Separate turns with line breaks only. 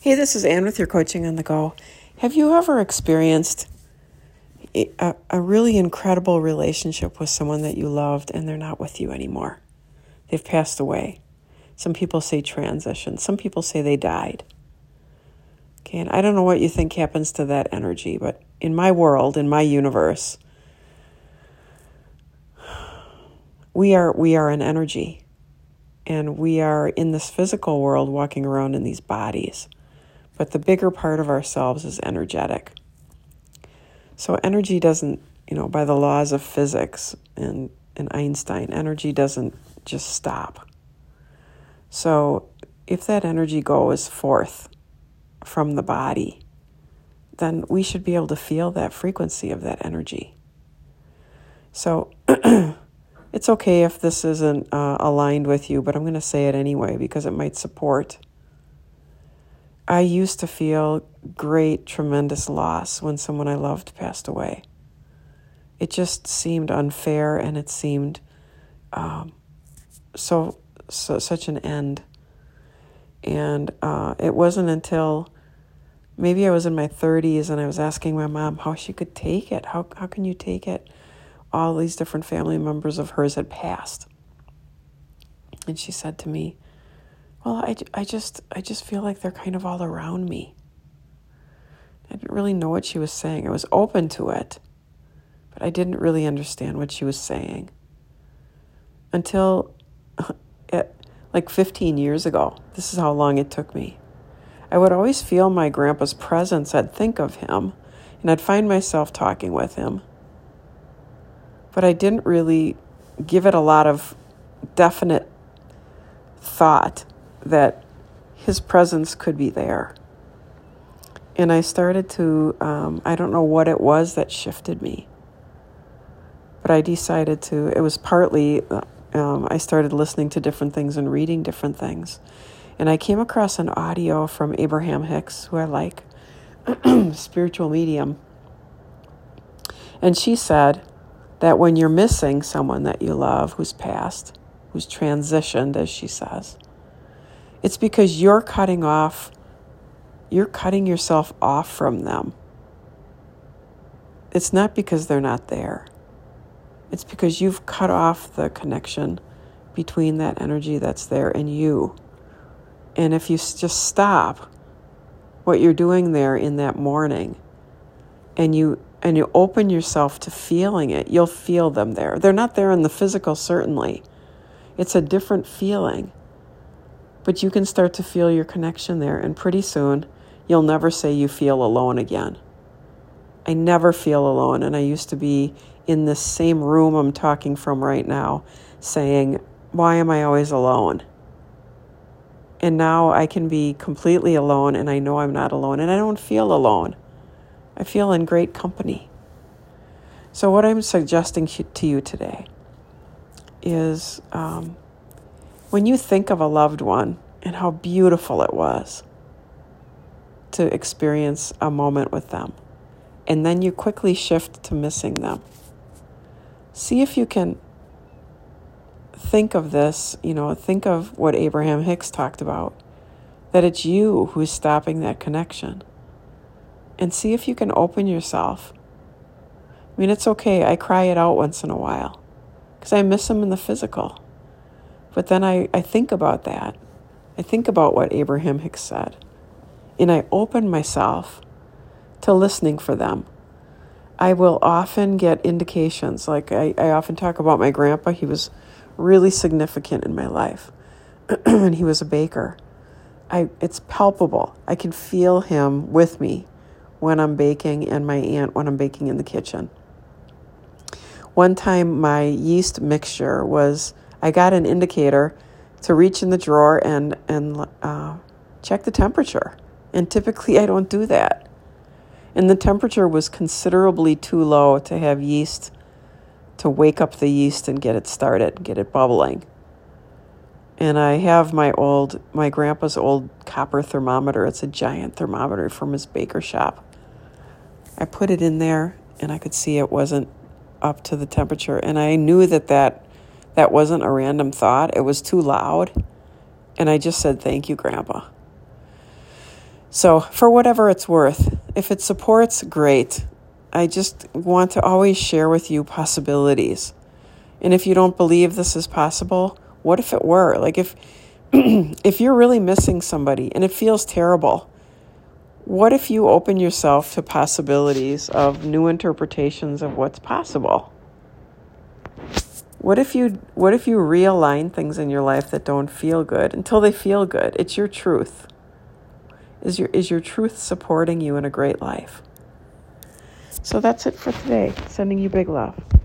Hey, this is Ann with your Coaching on the Go. Have you ever experienced a really incredible relationship with someone that you loved and they're not with you anymore? They've passed away. Some people say transition. Some people say they died. Okay, and I don't know what you think happens to that energy, but in my world, in my universe, we are an energy. And we are in this physical world walking around in these bodies. But the bigger part of ourselves is energetic. So energy doesn't, by the laws of physics and Einstein, energy doesn't just stop. So if that energy goes forth from the body, then we should be able to feel that frequency of that energy. So it's okay if this isn't aligned with you, but I'm going to say it anyway because it might support. I used to feel great, tremendous loss when someone I loved passed away. It just seemed unfair, and it seemed such an end. And it wasn't until maybe I was in my 30s and I was asking my mom how she could take it. How can you take it? All these different family members of hers had passed. And she said to me, well, I just feel like they're kind of all around me. I didn't really know what she was saying. I was open to it, but I didn't really understand what she was saying until like 15 years ago. This is how long it took me. I would always feel my grandpa's presence. I'd think of him, and I'd find myself talking with him. But I didn't really give it a lot of definite thought that his presence could be there. And I started to, I don't know what it was that shifted me, but I decided to, it was partly, I started listening to different things and reading different things. And I came across an audio from Abraham Hicks, who I like, spiritual medium. And she said that when you're missing someone that you love who's passed, who's transitioned, as she says, it's because you're cutting yourself off from them. It's not because they're not there. It's because you've cut off the connection between that energy that's there and you. And if you just stop what you're doing there in that morning and you open yourself to feeling it, you'll feel them there. They're not there in the physical, certainly. It's a different feeling. But you can start to feel your connection there, and pretty soon you'll never say you feel alone again. I never feel alone, and I used to be in this same room I'm talking from right now saying, why am I always alone? And now I can be completely alone, and I know I'm not alone, and I don't feel alone. I feel in great company. So what I'm suggesting to you today is when you think of a loved one and how beautiful it was to experience a moment with them, and then you quickly shift to missing them, see if you can think of this, think of what Abraham Hicks talked about, that it's you who's stopping that connection. And see if you can open yourself. I mean, it's okay. I cry it out once in a while because I miss them in the physical. But then I think about that. I think about what Abraham Hicks said. And I open myself to listening for them. I will often get indications. Like I often talk about my grandpa. He was really significant in my life. And he was a baker. It's palpable. I can feel him with me when I'm baking, and my aunt when I'm baking in the kitchen. One time my yeast mixture I got an indicator to reach in the drawer and check the temperature. And typically I don't do that. And the temperature was considerably too low to have yeast, to wake up the yeast and get it started, get it bubbling. And I have my grandpa's old copper thermometer. It's a giant thermometer from his baker shop. I put it in there, and I could see it wasn't up to the temperature. And I knew that wasn't a random thought. It was too loud. And I just said, thank you, Grandpa. So for whatever it's worth, if it supports, great. I just want to always share with you possibilities. And if you don't believe this is possible, what if it were? Like if if you're really missing somebody and it feels terrible, what if you open yourself to possibilities of new interpretations of what's possible? What if you realign things in your life that don't feel good until they feel good? It's your truth. Is your truth supporting you in a great life? So that's it for today. Sending you big love.